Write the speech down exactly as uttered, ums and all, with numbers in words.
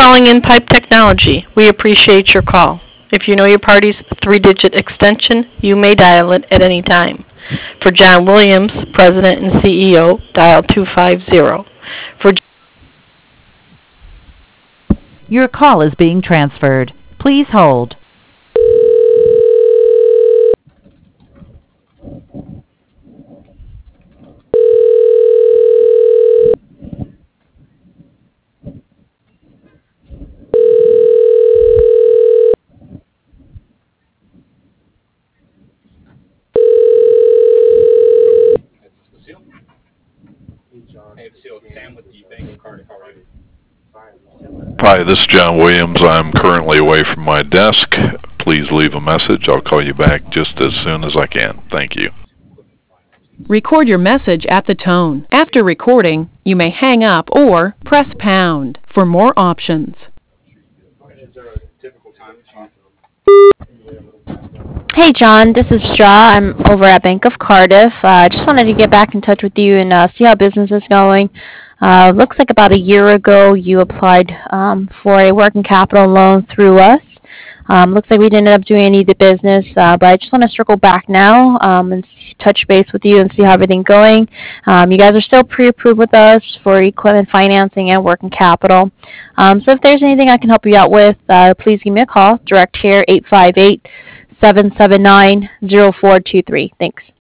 calling in Pipe Technology. We appreciate your call. If you know your party's three-digit extension, you may dial it at any time. For John Williams, President and C E O, dial two five zero. For Your call is being transferred. Please hold. Hi, this is John Williams. I'm currently away from my desk. Please leave a message. I'll call you back just as soon as I can. Thank you. Record your message at the tone. After recording, you may hang up or press pound for more options. Hey John, this is Shaw. I'm over at Bank of Cardiff. I uh, just wanted to get back in touch with you and uh, see how business is going. Uh, looks like about a year ago you applied um, for a working capital loan through us. Um, looks like we didn't end up doing any of the business, uh, but I just want to circle back now um, and touch base with you and see how everything's going. Um, you guys are still pre-approved with us for equipment financing and working capital. Um, so if there's anything I can help you out with, uh, please give me a call. Direct here, eight five eight, seven seven nine, zero four two three. Thanks.